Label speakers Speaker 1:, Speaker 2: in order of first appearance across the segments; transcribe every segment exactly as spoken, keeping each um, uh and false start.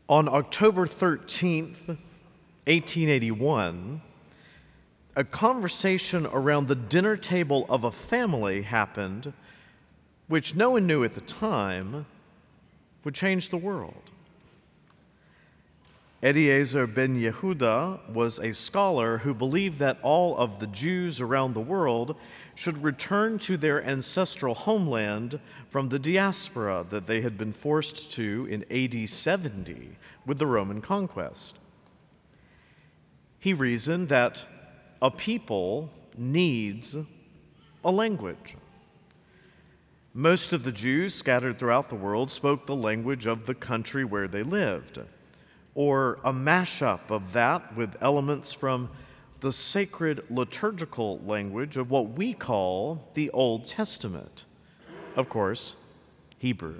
Speaker 1: On October thirteenth, eighteen eighty-one, a conversation around the dinner table of a family happened, which no one knew at the time would change the world. Eliezer ben Yehuda was a scholar who believed that all of the Jews around the world should return to their ancestral homeland from the diaspora that they had been forced to in A D seventy with the Roman conquest. He reasoned that a people needs a language. Most of the Jews scattered throughout the world spoke the language of the country where they lived, or a mashup of that with elements from the sacred liturgical language of what we call the Old Testament. Of course, Hebrew.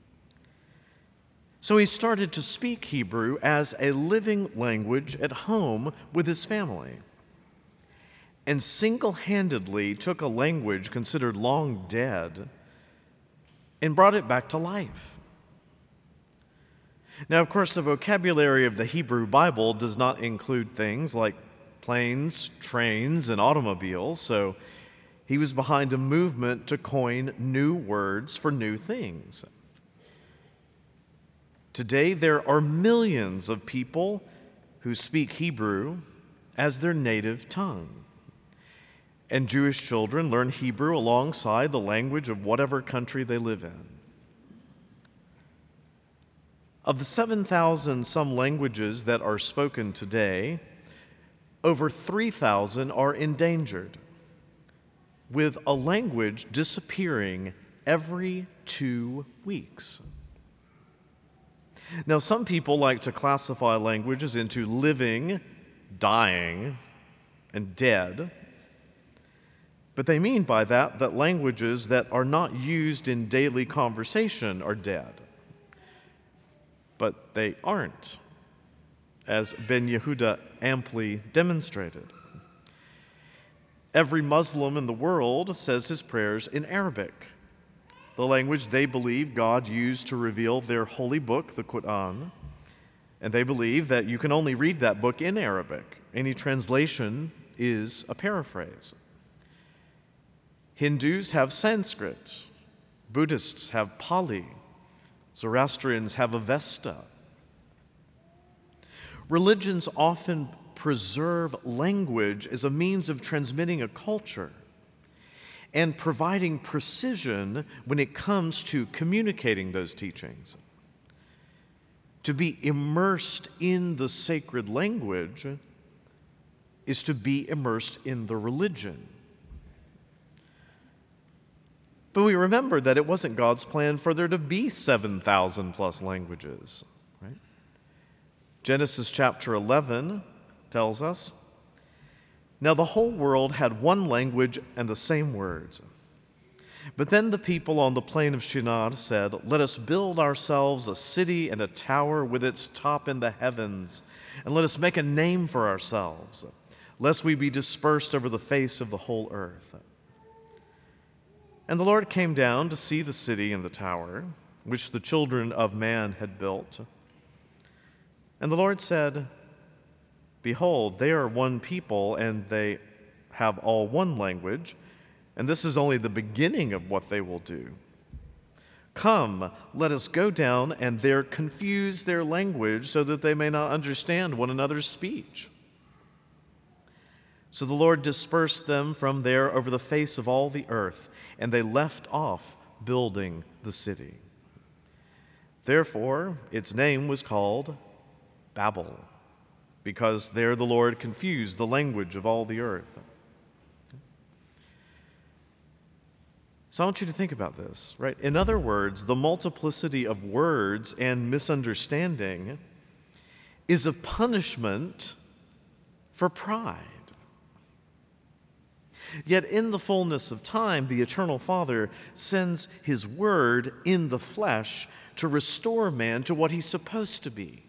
Speaker 1: So he started to speak Hebrew as a living language at home with his family, and single-handedly took a language considered long dead and brought it back to life. Now, of course, the vocabulary of the Hebrew Bible does not include things like planes, trains, and automobiles, so he was behind a movement to coin new words for new things. Today, there are millions of people who speak Hebrew as their native tongue, and Jewish children learn Hebrew alongside the language of whatever country they live in. Of the seven thousand some languages that are spoken today, over three thousand are endangered, with a language disappearing every two weeks. Now, some people like to classify languages into living, dying, and dead, but they mean by that that languages that are not used in daily conversation are dead. But they aren't, as Ben Yehuda amply demonstrated. Every Muslim in the world says his prayers in Arabic, the language they believe God used to reveal their holy book, the Quran, and they believe that you can only read that book in Arabic. Any translation is a paraphrase. Hindus have Sanskrit, Buddhists have Pali, Zoroastrians have Avesta. Religions often preserve language as a means of transmitting a culture and providing precision when it comes to communicating those teachings. To be immersed in the sacred language is to be immersed in the religion. But we remember that it wasn't God's plan for there to be seven thousand plus languages, right? Genesis chapter eleven tells us, "Now the whole world had one language and the same words. But then the people on the plain of Shinar said, 'Let us build ourselves a city and a tower with its top in the heavens, and let us make a name for ourselves, lest we be dispersed over the face of the whole earth.' And the Lord came down to see the city and the tower, which the children of man had built. And the Lord said, 'Behold, they are one people, and they have all one language, and this is only the beginning of what they will do. Come, let us go down and there confuse their language so that they may not understand one another's speech.' So the Lord dispersed them from there over the face of all the earth, and they left off building the city. Therefore, its name was called Babel, because there the Lord confused the language of all the earth." So I want you to think about this, right? In other words, the multiplicity of words and misunderstanding is a punishment for pride. Yet in the fullness of time, the Eternal Father sends His Word in the flesh to restore man to what he's supposed to be.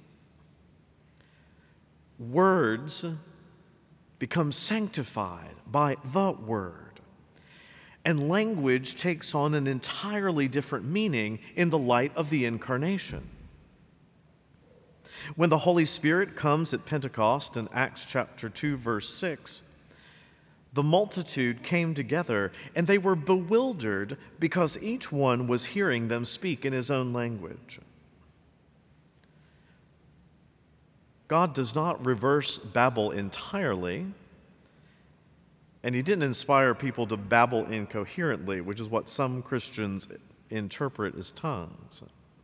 Speaker 1: Words become sanctified by the Word, and language takes on an entirely different meaning in the light of the Incarnation. When the Holy Spirit comes at Pentecost in Acts chapter two, verse six, the multitude came together, and they were bewildered because each one was hearing them speak in his own language. God does not reverse Babel entirely, and he didn't inspire people to babble incoherently, which is what some Christians interpret as tongues.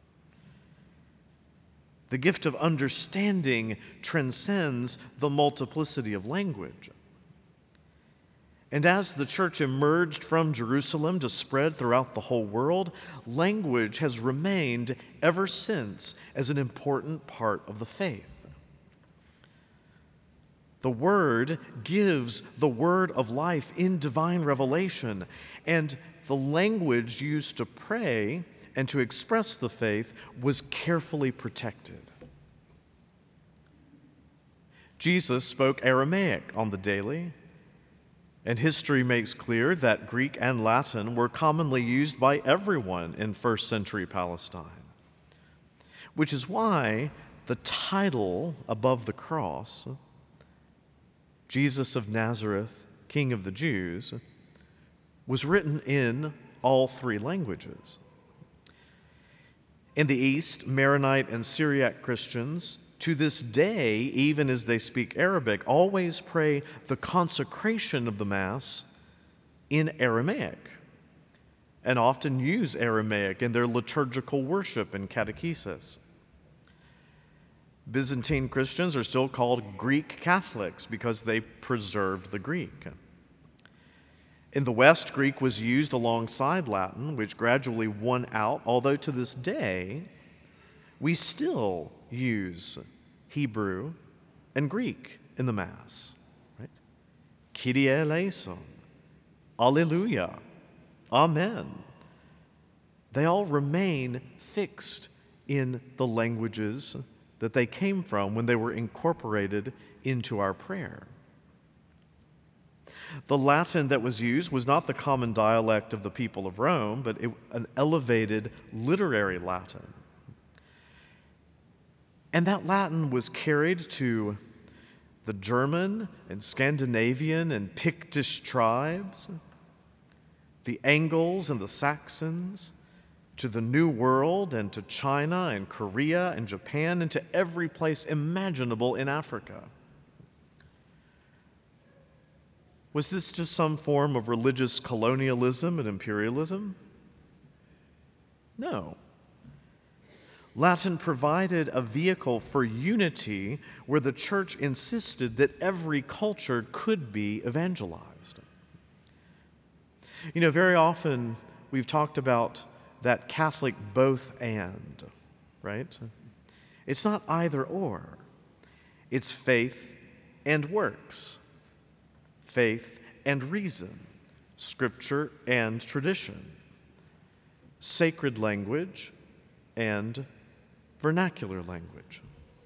Speaker 1: The gift of understanding transcends the multiplicity of language. And as the church emerged from Jerusalem to spread throughout the whole world, language has remained ever since as an important part of the faith. The Word gives the word of life in divine revelation, and the language used to pray and to express the faith was carefully protected. Jesus spoke Aramaic on the daily, and history makes clear that Greek and Latin were commonly used by everyone in first century Palestine, which is why the title above the cross, Jesus of Nazareth, King of the Jews, was written in all three languages. In the East, Maronite and Syriac Christians, to this day, even as they speak Arabic, always pray the consecration of the Mass in Aramaic, and often use Aramaic in their liturgical worship and catechesis. Byzantine Christians are still called Greek Catholics because they preserved the Greek. In the West, Greek was used alongside Latin, which gradually won out, although to this day, we still use Hebrew and Greek in the Mass, right? Kyrie eleison, Alleluia, Amen. They all remain fixed in the languages that they came from when they were incorporated into our prayer. The Latin that was used was not the common dialect of the people of Rome, but it, an elevated literary Latin. And that Latin was carried to the German and Scandinavian and Pictish tribes, the Angles and the Saxons, to the New World and to China and Korea and Japan and to every place imaginable in Africa. Was this just some form of religious colonialism and imperialism? No. Latin provided a vehicle for unity where the church insisted that every culture could be evangelized. You know, very often we've talked about that Catholic both and, right? It's not either or. It's faith and works, faith and reason, scripture and tradition, sacred language and vernacular language.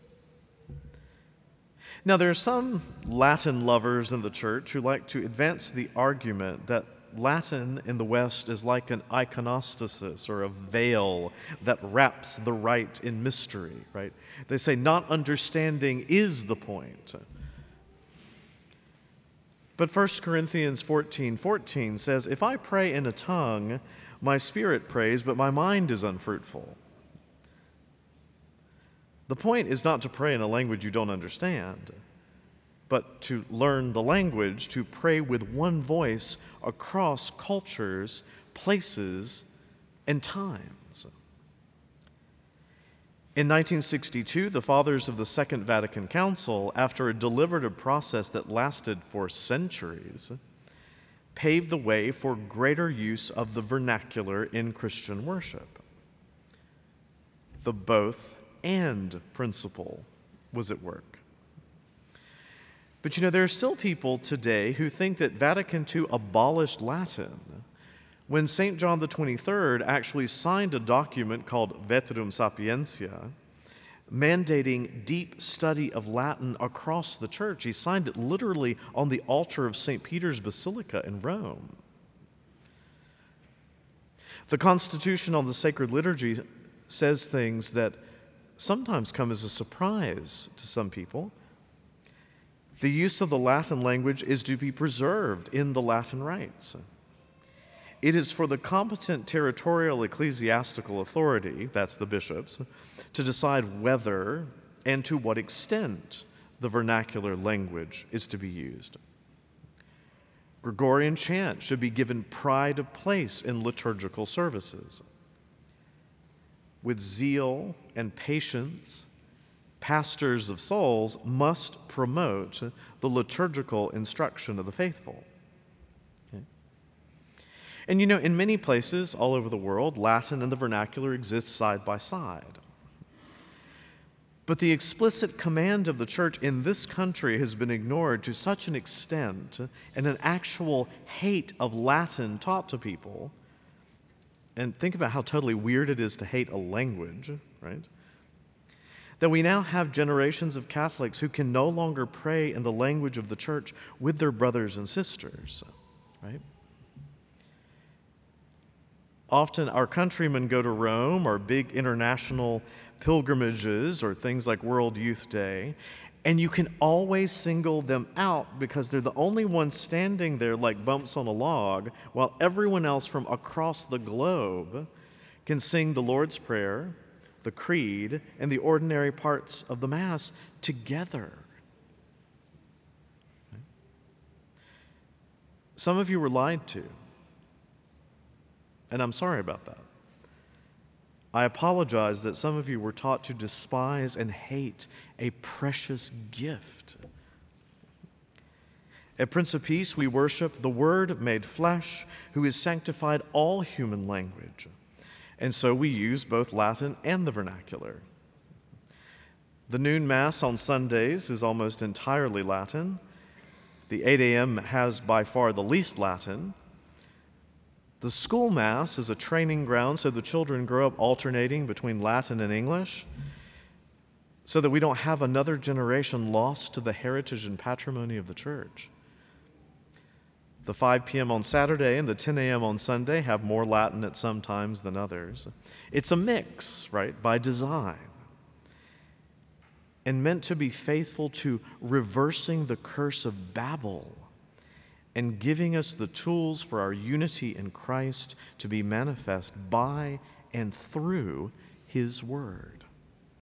Speaker 1: Now, there are some Latin lovers in the church who like to advance the argument that Latin in the West is like an iconostasis or a veil that wraps the rite in mystery, right? They say not understanding is the point. But First Corinthians fourteen fourteen says, if I pray in a tongue, my spirit prays, but my mind is unfruitful. The point is not to pray in a language you don't understand, but to learn the language, to pray with one voice across cultures, places, and times. In nineteen sixty-two, the fathers of the Second Vatican Council, after a deliberative process that lasted for centuries, paved the way for greater use of the vernacular in Christian worship. The both and principle was at work. But you know, there are still people today who think that Vatican two abolished Latin when Saint John the twenty-third actually signed a document called Veterum Sapientia, mandating deep study of Latin across the church. He signed it literally on the altar of Saint Peter's Basilica in Rome. The Constitution on the Sacred Liturgy says things that sometimes come as a surprise to some people. The use of the Latin language is to be preserved in the Latin rites. It is for the competent territorial ecclesiastical authority, that's the bishops, to decide whether and to what extent the vernacular language is to be used. Gregorian chant should be given pride of place in liturgical services. With zeal and patience, pastors of souls must promote the liturgical instruction of the faithful. Okay? And you know, in many places all over the world, Latin and the vernacular exist side by side. But the explicit command of the church in this country has been ignored to such an extent, and an actual hate of Latin taught to people. And think about how totally weird it is to hate a language, right? That we now have generations of Catholics who can no longer pray in the language of the church with their brothers and sisters, right? Often our countrymen go to Rome or big international pilgrimages or things like World Youth Day, and you can always single them out because they're the only ones standing there like bumps on a log, while everyone else from across the globe can sing the Lord's Prayer, the Creed, and the ordinary parts of the Mass together. Some of you were lied to, and I'm sorry about that. I apologize that some of you were taught to despise and hate a precious gift. At Prince of Peace, we worship the Word made flesh, who has sanctified all human language. And so we use both Latin and the vernacular. The noon Mass on Sundays is almost entirely Latin. The eight a.m. has by far the least Latin. The school Mass is a training ground so the children grow up alternating between Latin and English so that we don't have another generation lost to the heritage and patrimony of the church. The five p.m. on Saturday and the ten a.m. on Sunday have more Latin at some times than others. It's a mix, right, by design, and meant to be faithful to reversing the curse of Babel and giving us the tools for our unity in Christ to be manifest by and through His Word.